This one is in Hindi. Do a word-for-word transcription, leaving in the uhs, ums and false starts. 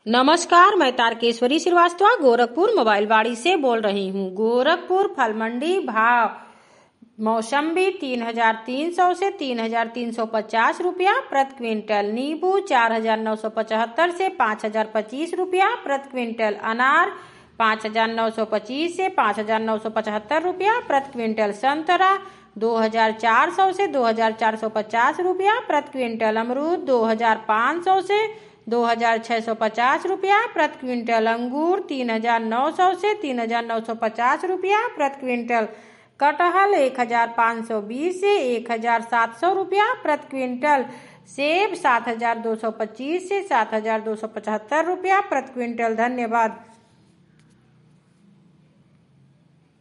नमस्कार, मैं तारकेश्वरी श्रीवास्तव गोरखपुर मोबाइल वाड़ी से बोल रही हूँ। गोरखपुर फल मंडी भाव मौसम्बी तीन हजार तीन सौ से तीन हजार तीन सौ पचास रुपया प्रति क्विंटल, नींबू चार हजार नौ सौ पचहत्तर से पाँच हजार पच्चीस रुपया प्रति क्विंटल, अनार पाँच हजार नौ सौ पच्चीस से पाँच हजार नौ सौ पचहत्तर रुपया प्रति क्विंटल, संतरा दो हजार चार सौ से दो हजार चार सौ पचास रुपया प्रति क्विंटल, अमरूद दो हजार पाँच सौ से दो हजार छः सौ पचास रुपया प्रति क्विंटल, अंगूर तीन हजार नौ सौ से तीन हजार नौ सौ पचास रुपया प्रति क्विंटल, कटहल एक हजार पाँच सौ बीस से एक हजार सात सौ रुपया प्रति क्विंटल, सेब सात हजार दो सौ पच्चीस से सात हजार दो सौ पचहत्तर रुपया प्रति क्विंटल। धन्यवाद।